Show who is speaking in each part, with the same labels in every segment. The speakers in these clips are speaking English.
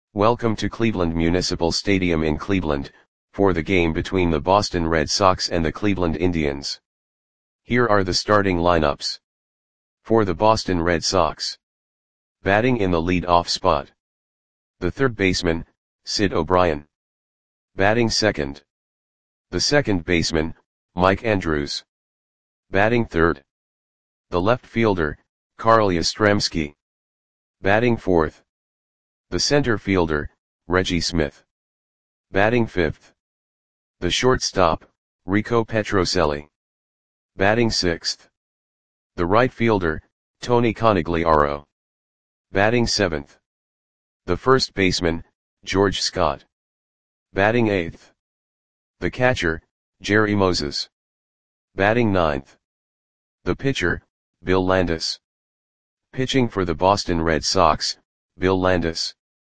Speaker 1: Welcome to Cleveland Municipal Stadium in Cleveland, for the game between the Boston Red Sox and the Cleveland Indians. Here are the starting lineups. For the Boston Red Sox. Batting in the lead-off spot. The third baseman, Sid O'Brien. Batting second. The second baseman, Mike Andrews. Batting third. The left fielder, Carl Yastrzemski. Batting fourth. The center fielder, Reggie Smith. Batting fifth. The shortstop, Rico Petrocelli. Batting sixth. The right fielder, Tony Conigliaro. Batting seventh. The first baseman, George Scott. Batting eighth. The catcher, Jerry Moses. Batting ninth. The pitcher, Bill Landis. Pitching for the Boston Red Sox, Bill Landis.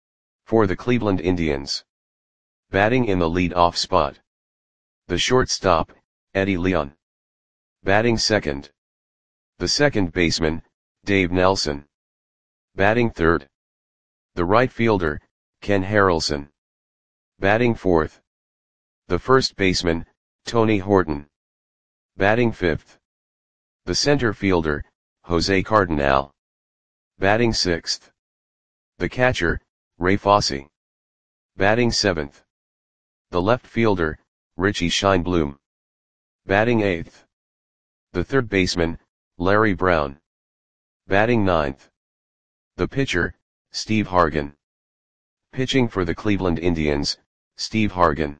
Speaker 1: For the Cleveland Indians. Batting in the lead-off spot. The shortstop, Eddie Leon. Batting second. The second baseman, Dave Nelson. Batting third. The right fielder, Ken Harrelson. Batting fourth. The first baseman, Tony Horton. Batting fifth. The center fielder, Jose Cardinal. Batting sixth. The catcher, Ray Fosse. Batting seventh. The left fielder, Richie Scheinblum. Batting eighth. The third baseman, Larry Brown. Batting ninth. The pitcher, Steve Hargan. Pitching for the Cleveland Indians, Steve Hargan.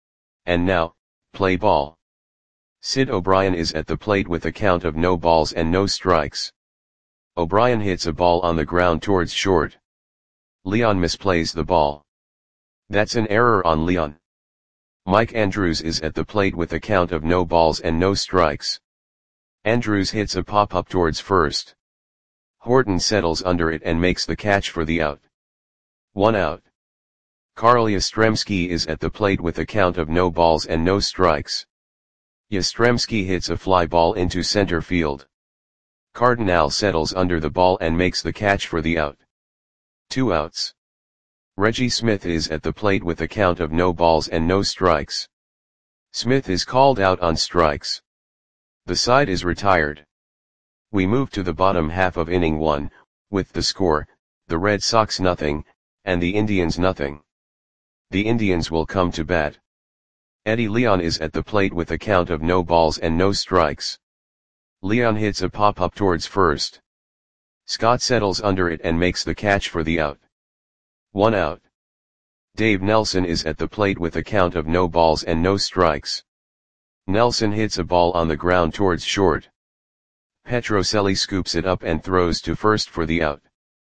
Speaker 1: And now, play ball. Sid O'Brien is at the plate with a count of no balls and no strikes. O'Brien hits a ball on the ground towards short. Leon misplays the ball. That's an error on Leon. Mike Andrews is at the plate with a count of no balls and no strikes. Andrews hits a pop-up towards first. Horton settles under it and makes the catch for the out. 1 out. Carl Yastrzemski is at the plate with a count of no balls and no strikes. Yastrzemski hits a fly ball into center field. Cardinal settles under the ball and makes the catch for the out. 2 outs. Reggie Smith is at the plate with a count of no balls and no strikes. Smith is called out on strikes. The side is retired. We move to the bottom half of inning 1, with the score, the Red Sox nothing, and the Indians nothing. The Indians will come to bat. Eddie Leon is at the plate with a count of no balls and no strikes. Leon hits a pop-up towards first. Scott settles under it and makes the catch for the out. 1 out. Dave Nelson is at the plate with a count of no balls and no strikes. Nelson hits a ball on the ground towards short. Petrocelli scoops it up and throws to first for the out.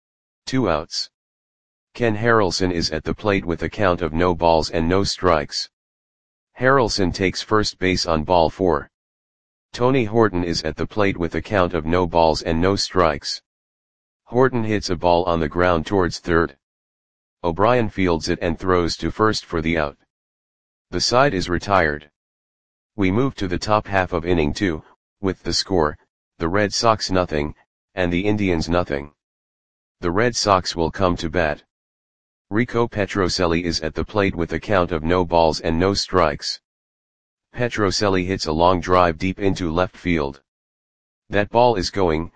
Speaker 1: 2 outs. Ken Harrelson is at the plate with a count of no balls and no strikes. Harrelson takes first base on ball 4. Tony Horton is at the plate with a count of no balls and no strikes. Horton hits a ball on the ground towards third. O'Brien fields it and throws to first for the out. The side is retired. We move to the top half of inning 2, with the score, the Red Sox nothing, and the Indians nothing. The Red Sox will come to bat. Rico Petrocelli is at the plate with a count of no balls and no strikes. Petrocelli hits a long drive deep into left field. That ball is gone.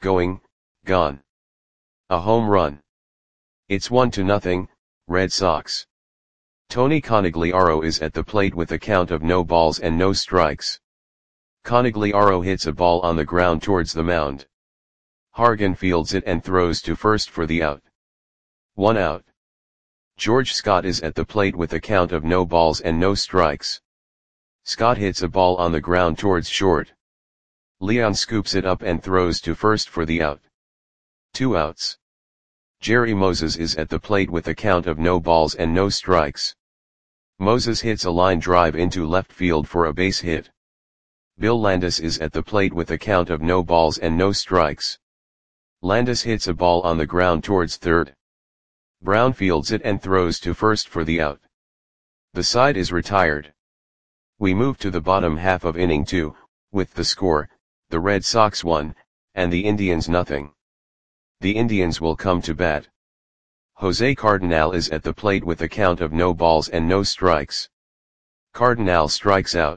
Speaker 1: A home run. It's 1-0, Red Sox. Tony Conigliaro is at the plate with a count of no balls and no strikes. Conigliaro hits a ball on the ground towards the mound. Hargan fields it and throws to first for the out. 1 out. George Scott is at the plate with a count of no balls and no strikes. Scott hits a ball on the ground towards short. Leon scoops it up and throws to first for the out. 2 outs. Jerry Moses is at the plate with a count of no balls and no strikes. Moses hits a line drive into left field for a base hit. Bill Landis is at the plate with a count of no balls and no strikes. Landis hits a ball on the ground towards third. Brown fields it and throws to first for the out. The side is retired. We move to the bottom half of inning 2, with the score, the Red Sox 1, and the Indians nothing. The Indians will come to bat. Jose Cardinal is at the plate with a count of no balls and no strikes. Cardinal strikes out.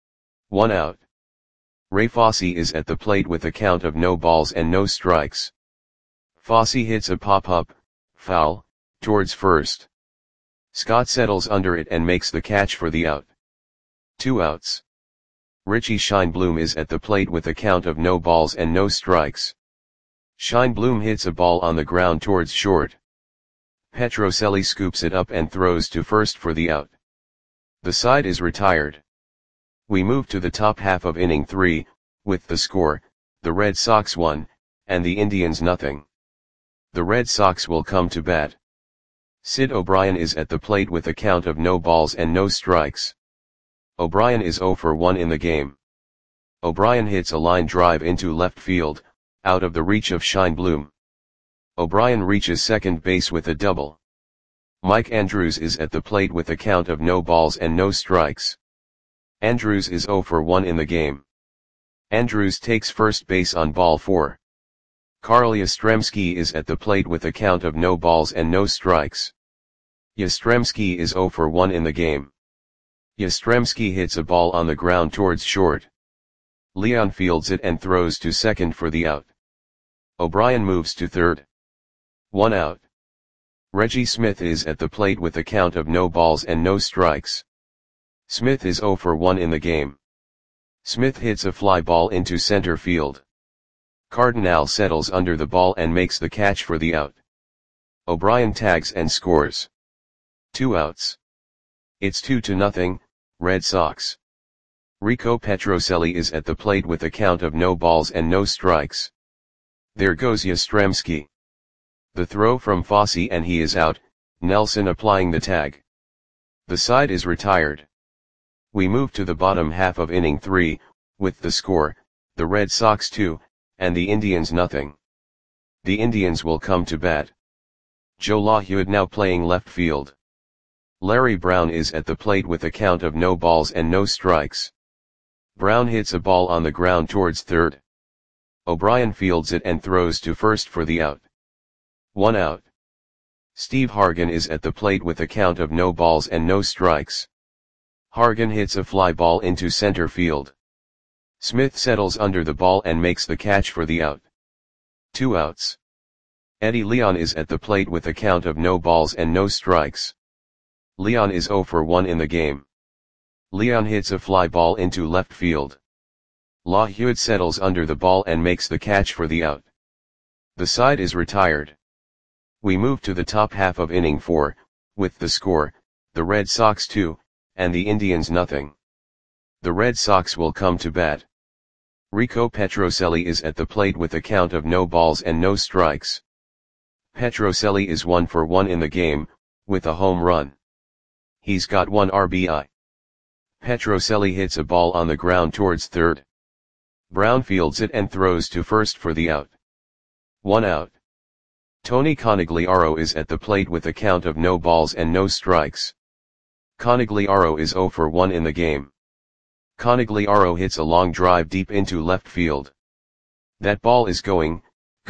Speaker 1: 1 out. Ray Fosse is at the plate with a count of no balls and no strikes. Fosse hits a pop-up, foul, towards first. Scott settles under it and makes the catch for the out. 2 outs. Richie Scheinblum is at the plate with a count of no balls and no strikes. Scheinblum hits a ball on the ground towards short. Petrocelli scoops it up and throws to first for the out. The side is retired. We move to the top half of inning 3, with the score, the Red Sox 1, and the Indians nothing. The Red Sox will come to bat. Sid O'Brien is at the plate with a count of no balls and no strikes. O'Brien is 0 for 1 in the game. O'Brien hits a line drive into left field, out of the reach of Scheinblum. O'Brien reaches second base with a double. Mike Andrews is at the plate with a count of no balls and no strikes. Andrews is 0 for 1 in the game. Andrews takes first base on ball 4. Carl Yastrzemski is at the plate with a count of no balls and no strikes. Yastrzemski is 0 for 1 in the game. Yastrzemski hits a ball on the ground towards short. Leon fields it and throws to second for the out. O'Brien moves to third. 1 out. Reggie Smith is at the plate with a count of no balls and no strikes. Smith is 0 for 1 in the game. Smith hits a fly ball into center field. Cardinal settles under the ball and makes the catch for the out. O'Brien tags and scores. 2 outs. It's 2-0, Red Sox. Rico Petrocelli is at the plate with a count of no balls and no strikes. There goes Yastrzemski. The throw from Fosse and he is out, Nelson applying the tag. The side is retired. We move to the bottom half of inning 3, with the score, the Red Sox 2, and the Indians nothing. The Indians will come to bat. Joe LaHud now playing left field. Larry Brown is at the plate with a count of no balls and no strikes. Brown hits a ball on the ground towards third. O'Brien fields it and throws to first for the out. 1 out. Steve Hargan is at the plate with a count of no balls and no strikes. Hargan hits a fly ball into center field. Smith settles under the ball and makes the catch for the out. 2 outs. Eddie Leon is at the plate with a count of no balls and no strikes. Leon is 0 for 1 in the game. Leon hits a fly ball into left field. LaHud settles under the ball and makes the catch for the out. The side is retired. We move to the top half of inning 4, with the score, the Red Sox 2, and the Indians nothing. The Red Sox will come to bat. Rico Petrocelli is at the plate with a count of no balls and no strikes. Petrocelli is 1 for 1 in the game, with a home run. He's got 1 RBI. Petrocelli hits a ball on the ground towards third. Brown fields it and throws to first for the out. 1 out. Tony Conigliaro is at the plate with a count of no balls and no strikes. Conigliaro is 0 for 1 in the game. Conigliaro hits a long drive deep into left field. That ball is gone.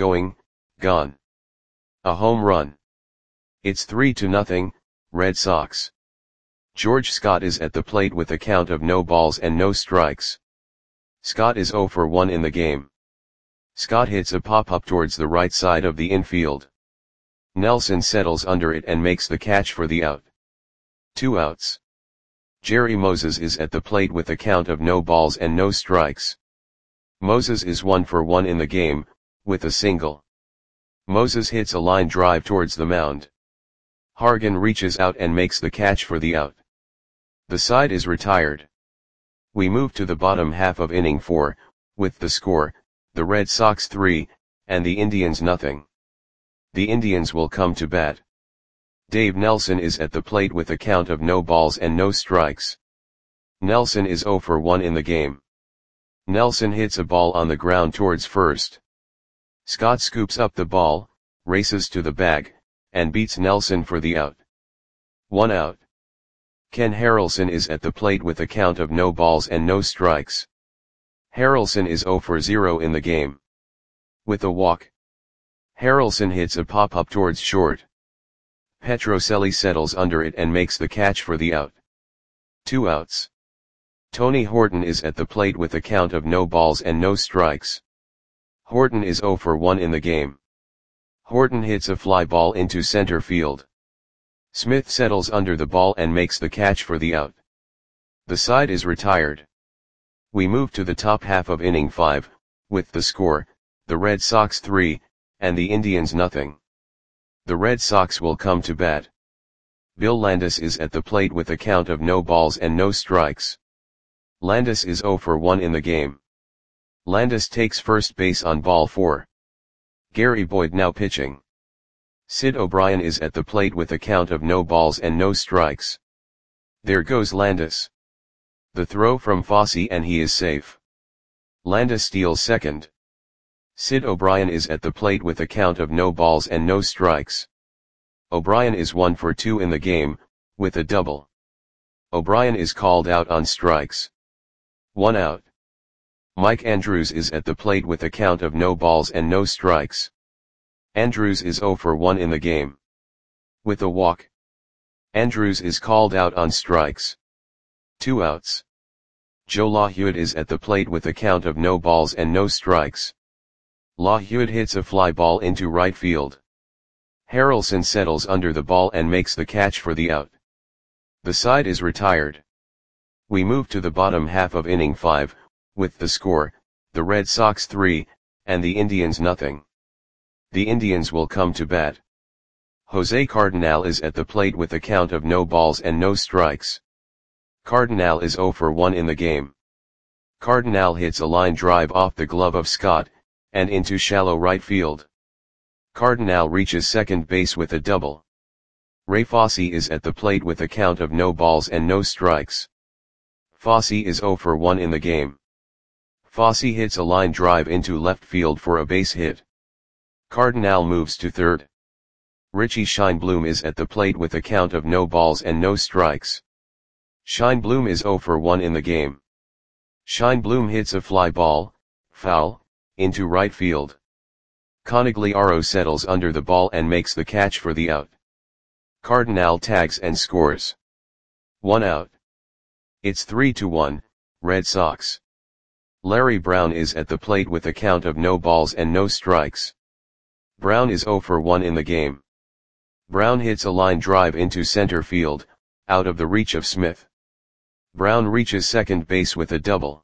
Speaker 1: A home run. It's 3-0, Red Sox. George Scott is at the plate with a count of no balls and no strikes. Scott is 0 for 1 in the game. Scott hits a pop-up towards the right side of the infield. Nelson settles under it and makes the catch for the out. 2 outs. Jerry Moses is at the plate with a count of no balls and no strikes. Moses is 1 for 1 in the game, with a single. Moses hits a line drive towards the mound. Hargan reaches out and makes the catch for the out. The side is retired. We move to the bottom half of inning 4, with the score, the Red Sox 3, and the Indians nothing. The Indians will come to bat. Dave Nelson is at the plate with a count of no balls and no strikes. Nelson is 0 for 1 in the game. Nelson hits a ball on the ground towards first. Scott scoops up the ball, races to the bag, and beats Nelson for the out. 1 out. Ken Harrelson is at the plate with a count of no balls and no strikes. Harrelson is 0 for 0 in the game. With a walk, Harrelson hits a pop-up towards short. Petrocelli settles under it and makes the catch for the out. 2 outs. Tony Horton is at the plate with a count of no balls and no strikes. Horton is 0 for 1 in the game. Horton hits a fly ball into center field. Smith settles under the ball and makes the catch for the out. The side is retired. We move to the top half of inning 5, with the score, the Red Sox 3, and the Indians nothing. The Red Sox will come to bat. Bill Landis is at the plate with a count of no balls and no strikes. Landis is 0 for 1 in the game. Landis takes first base on ball 4. Gary Boyd now pitching. Sid O'Brien is at the plate with a count of no balls and no strikes. There goes Landis. The throw from Fosse and he is safe. Landis steals second. Sid O'Brien is at the plate with a count of no balls and no strikes. O'Brien is 1 for 2 in the game, with a double. O'Brien is called out on strikes. 1 out. Mike Andrews is at the plate with a count of no balls and no strikes. Andrews is 0 for 1 in the game. With a walk. Andrews is called out on strikes. 2 outs. Joe LaHewitt is at the plate with a count of no balls and no strikes. LaHewitt hits a fly ball into right field. Harrelson settles under the ball and makes the catch for the out. The side is retired. We move to the bottom half of inning 5, with the score, the Red Sox 3, and the Indians nothing. The Indians will come to bat. Jose Cardenal is at the plate with a count of no balls and no strikes. Cardenal is 0 for 1 in the game. Cardenal hits a line drive off the glove of Scott, and into shallow right field. Cardenal reaches second base with a double. Ray Fosse is at the plate with a count of no balls and no strikes. Fosse is 0 for 1 in the game. Fosse hits a line drive into left field for a base hit. Cardenal moves to third. Richie Scheinblum is at the plate with a count of no balls and no strikes. Scheinblum is 0 for 1 in the game. Scheinblum hits a fly ball, foul, into right field. Conigliaro settles under the ball and makes the catch for the out. Cardenal tags and scores. 1 out. It's 3-1, Red Sox. Larry Brown is at the plate with a count of no balls and no strikes. Brown is 0 for 1 in the game. Brown hits a line drive into center field, out of the reach of Smith. Brown reaches second base with a double.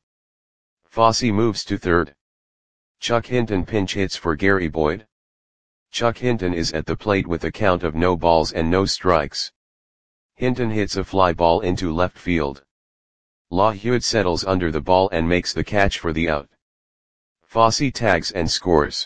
Speaker 1: Fosse moves to third. Chuck Hinton pinch hits for Gary Boyd. Chuck Hinton is at the plate with a count of no balls and no strikes. Hinton hits a fly ball into left field. LaHewitt settles under the ball and makes the catch for the out. Fosse tags and scores.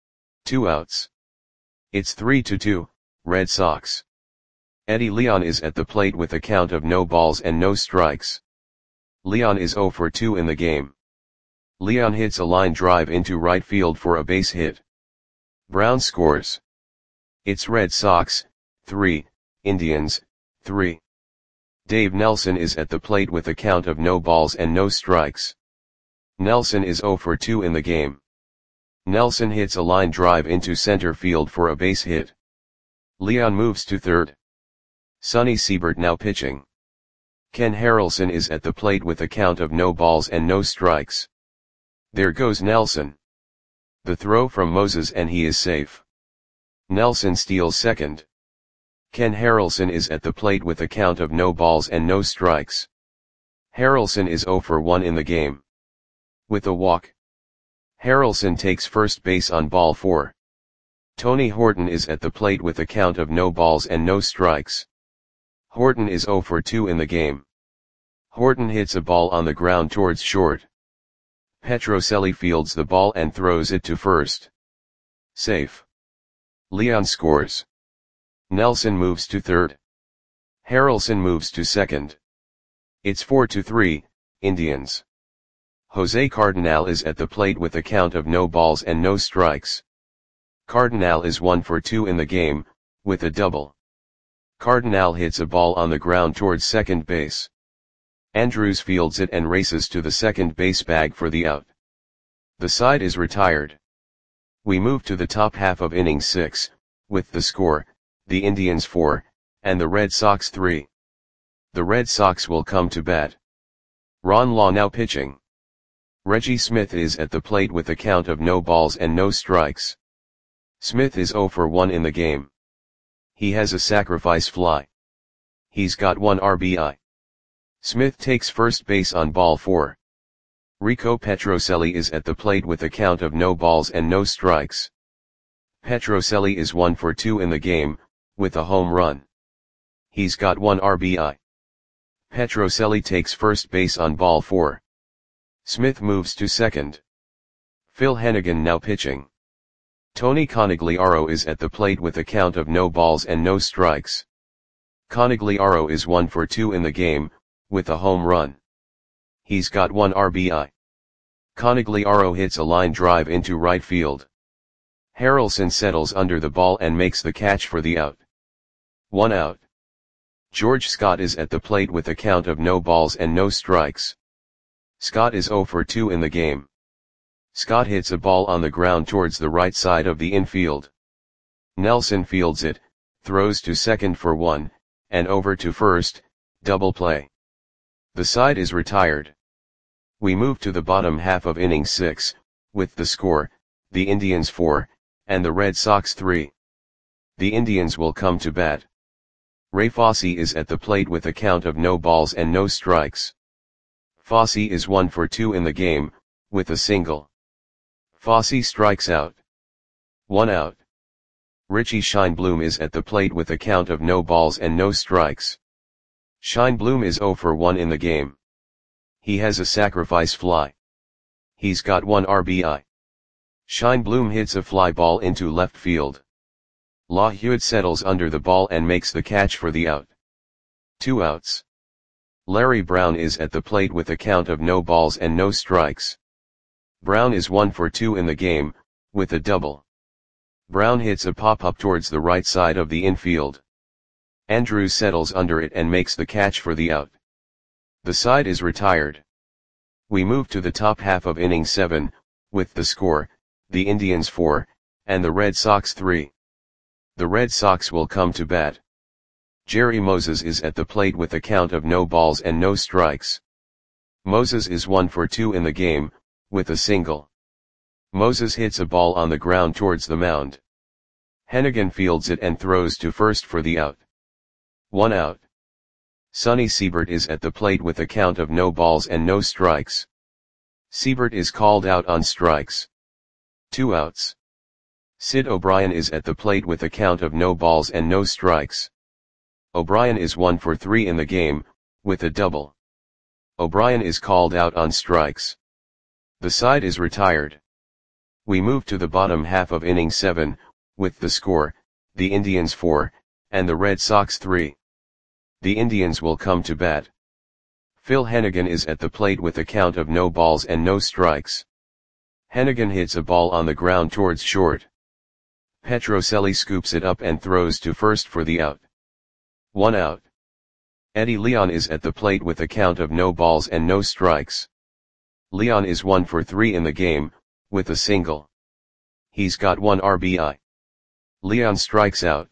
Speaker 1: 2 outs. It's 3-2, Red Sox. Eddie Leon is at the plate with a count of no balls and no strikes. Leon is 0 for 2 in the game. Leon hits a line drive into right field for a base hit. Brown scores. It's Red Sox, 3, Indians, 3. Dave Nelson is at the plate with a count of no balls and no strikes. Nelson is 0 for 2 in the game. Nelson hits a line drive into center field for a base hit. Leon moves to third. Sonny Siebert now pitching. Ken Harrelson is at the plate with a count of no balls and no strikes. There goes Nelson. The throw from Moses and he is safe. Nelson steals second. Ken Harrelson is at the plate with a count of no balls and no strikes. Harrelson is 0 for 1 in the game. With a walk. Harrelson takes first base on ball 4. Tony Horton is at the plate with a count of no balls and no strikes. Horton is 0 for 2 in the game. Horton hits a ball on the ground towards short. Petrocelli fields the ball and throws it to first. Safe. Leon scores. Nelson moves to third. Harrelson moves to second. It's 4-3, Indians. Jose Cardenal is at the plate with a count of no balls and no strikes. Cardenal is 1 for 2 in the game, with a double. Cardenal hits a ball on the ground towards second base. Andrews fields it and races to the second base bag for the out. The side is retired. We move to the top half of inning 6, with the score, the Indians 4, and the Red Sox 3. The Red Sox will come to bat. Ron Law now pitching. Reggie Smith is at the plate with a count of no balls and no strikes. Smith is 0 for 1 in the game. He has a sacrifice fly. He's got 1 RBI. Smith takes first base on ball 4. Rico Petrocelli is at the plate with a count of no balls and no strikes. Petrocelli is 1 for 2 in the game, with a home run. He's got 1 RBI. Petrocelli takes first base on ball 4. Smith moves to second. Phil Hennigan now pitching. Tony Conigliaro is at the plate with a count of no balls and no strikes. Conigliaro is 1 for 2 in the game, with a home run. He's got 1 RBI. Conigliaro hits a line drive into right field. Harrelson settles under the ball and makes the catch for the out. 1 out. George Scott is at the plate with a count of no balls and no strikes. Scott is 0 for 2 in the game. Scott hits a ball on the ground towards the right side of the infield. Nelson fields it, throws to second for 1, and over to first, double play. The side is retired. We move to the bottom half of inning 6, with the score, the Indians 4, and the Red Sox 3. The Indians will come to bat. Ray Fosse is at the plate with a count of no balls and no strikes. Fosse is 1 for 2 in the game, with a single. Fosse strikes out. 1 out. Richie Scheinblum is at the plate with a count of no balls and no strikes. Scheinblum is 0 for 1 in the game. He has a sacrifice fly. He's got 1 RBI. Scheinblum hits a fly ball into left field. Law Hewitt settles under the ball and makes the catch for the out. 2 outs. Larry Brown is at the plate with a count of no balls and no strikes. Brown is 1 for 2 in the game, with a double. Brown hits a pop-up towards the right side of the infield. Andrews settles under it and makes the catch for the out. The side is retired. We move to the top half of inning 7, with the score, the Indians 4, and the Red Sox 3. The Red Sox will come to bat. Jerry Moses is at the plate with a count of no balls and no strikes. Moses is 1 for 2 in the game, with a single. Moses hits a ball on the ground towards the mound. Hennigan fields it and throws to first for the out. 1 out. Sonny Siebert is at the plate with a count of no balls and no strikes. Siebert is called out on strikes. 2 outs. Sid O'Brien is at the plate with a count of no balls and no strikes. O'Brien is 1 for 3 in the game, with a double. O'Brien is called out on strikes. The side is retired. We move to the bottom half of inning 7, with the score, the Indians 4, and the Red Sox 3. The Indians will come to bat. Phil Hennigan is at the plate with a count of no balls and no strikes. Hennigan hits a ball on the ground towards short. Petrocelli scoops it up and throws to first for the out. 1 out. Eddie Leon is at the plate with a count of no balls and no strikes. Leon is 1 for 3 in the game, with a single. He's got 1 RBI. Leon strikes out.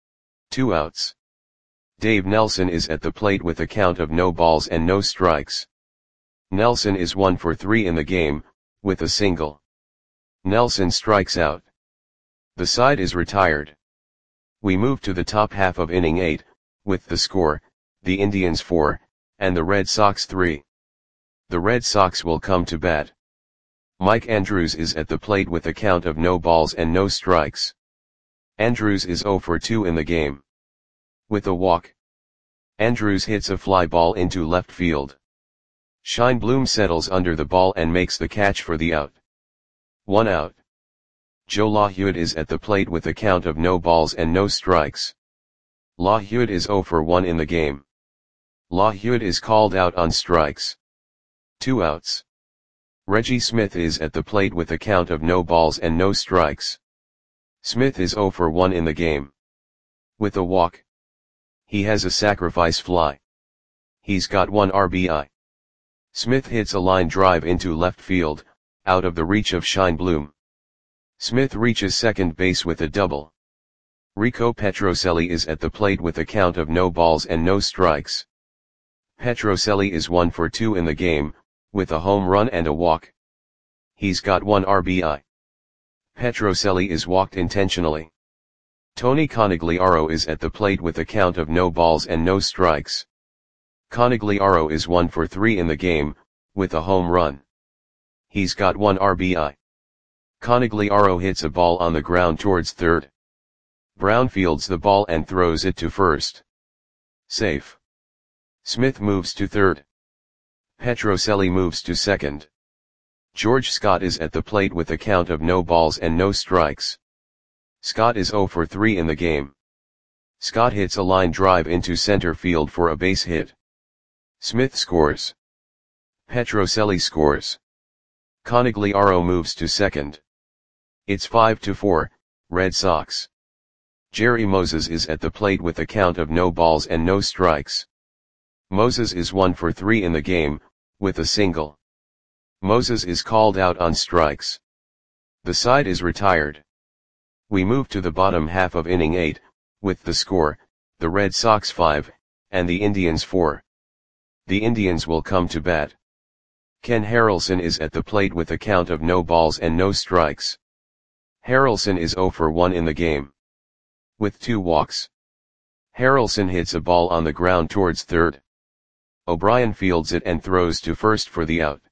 Speaker 1: 2 outs. Dave Nelson is at the plate with a count of no balls and no strikes. Nelson is 1 for 3 in the game, with a single. Nelson strikes out. The side is retired. We move to the top half of inning 8, with the score, the Indians 4, and the Red Sox 3. The Red Sox will come to bat. Mike Andrews is at the plate with a count of no balls and no strikes. Andrews is 0 for 2 in the game. With a walk. Andrews hits a fly ball into left field. Scheinblum settles under the ball and makes the catch for the out. 1 out. Joe LaHewitt is at the plate with a count of no balls and no strikes. LaHewitt is 0 for 1 in the game. LaHewitt is called out on strikes. 2 outs. Reggie Smith is at the plate with a count of no balls and no strikes. Smith is 0 for 1 in the game. With a walk. He has a sacrifice fly. He's got 1 RBI. Smith hits a line drive into left field, out of the reach of Scheinblum. Smith reaches second base with a double. Rico Petrocelli is at the plate with a count of no balls and no strikes. Petrocelli is 1 for 2 in the game, with a home run and a walk. He's got 1 RBI. Petrocelli is walked intentionally. Tony Conigliaro is at the plate with a count of no balls and no strikes. Conigliaro is 1 for 3 in the game, with a home run. He's got 1 RBI. Conigliaro hits a ball on the ground towards third. Brown fields the ball and throws it to first. Safe. Smith moves to third. Petrocelli moves to second. George Scott is at the plate with a count of no balls and no strikes. Scott is 0 for 3 in the game. Scott hits a line drive into center field for a base hit. Smith scores. Petrocelli scores. Conigliaro moves to second. It's 5-4, Red Sox. Jerry Moses is at the plate with a count of no balls and no strikes. Moses is 1 for 3 in the game, with a single. Moses is called out on strikes. The side is retired. We move to the bottom half of inning 8, with the score, the Red Sox 5, and the Indians 4. The Indians will come to bat. Ken Harrelson is at the plate with a count of no balls and no strikes. Harrelson is 0 for 1 in the game. With 2 walks. Harrelson hits a ball on the ground towards third. O'Brien fields it and throws to first for the out.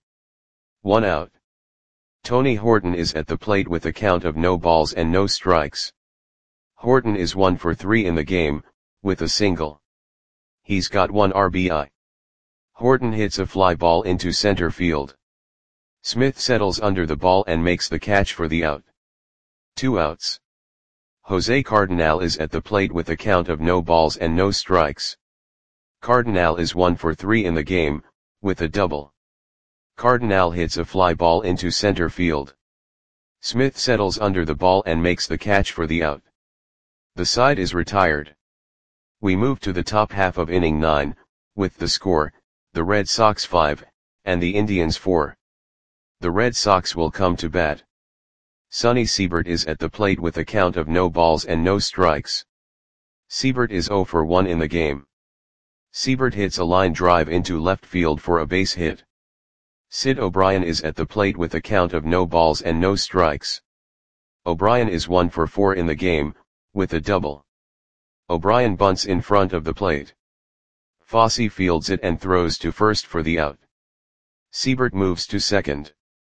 Speaker 1: 1 out. Tony Horton is at the plate with a count of no balls and no strikes. Horton is 1 for 3 in the game, with a single. He's got 1 RBI. Horton hits a fly ball into center field. Smith settles under the ball and makes the catch for the out. 2 outs. Jose Cardinal is at the plate with a count of no balls and no strikes. Cardinal is 1 for 3 in the game, with a double. Cardinal hits a fly ball into center field. Smith settles under the ball and makes the catch for the out. The side is retired. We move to the top half of inning 9, with the score, the Red Sox 5, and the Indians 4. The Red Sox will come to bat. Sonny Siebert is at the plate with a count of no balls and no strikes. Siebert is 0 for 1 in the game. Siebert hits a line drive into left field for a base hit. Sid O'Brien is at the plate with a count of no balls and no strikes. O'Brien is 1 for 4 in the game, with a double. O'Brien bunts in front of the plate. Fosse fields it and throws to first for the out. Siebert moves to second.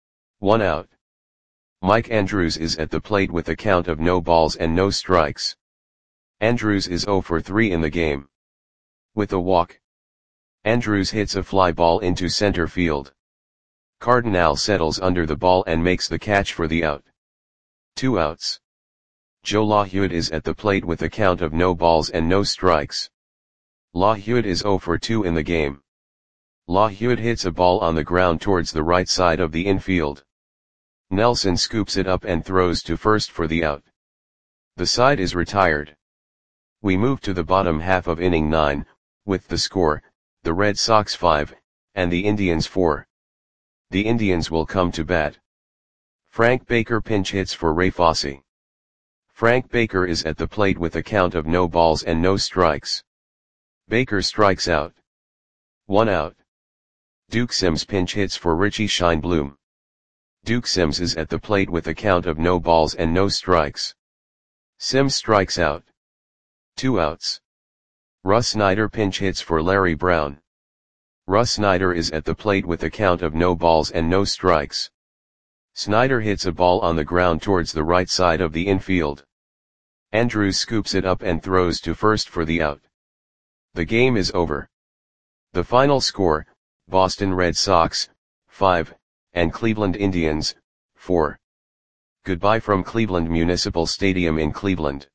Speaker 1: 1 out. Mike Andrews is at the plate with a count of no balls and no strikes. Andrews is 0 for 3 in the game. With a walk. Andrews hits a fly ball into center field. Cardinal settles under the ball and makes the catch for the out. 2 outs. Joe LaHewitt is at the plate with a count of no balls and no strikes. LaHewitt is 0 for 2 in the game. LaHewitt hits a ball on the ground towards the right side of the infield. Nelson scoops it up and throws to first for the out. The side is retired. We move to the bottom half of inning 9, with the score, the Red Sox 5, and the Indians 4. The Indians will come to bat. Frank Baker pinch hits for Ray Fosse. Frank Baker is at the plate with a count of no balls and no strikes. Baker strikes out. 1 out. Duke Sims pinch hits for Richie Scheinblum. Duke Sims is at the plate with a count of no balls and no strikes. Sims strikes out. 2 outs. Russ Snyder pinch hits for Larry Brown. Russ Snyder is at the plate with a count of no balls and no strikes. Snyder hits a ball on the ground towards the right side of the infield. Andrews scoops it up and throws to first for the out. The game is over. The final score, Boston Red Sox, 5, and Cleveland Indians, 4. Goodbye from Cleveland Municipal Stadium in Cleveland.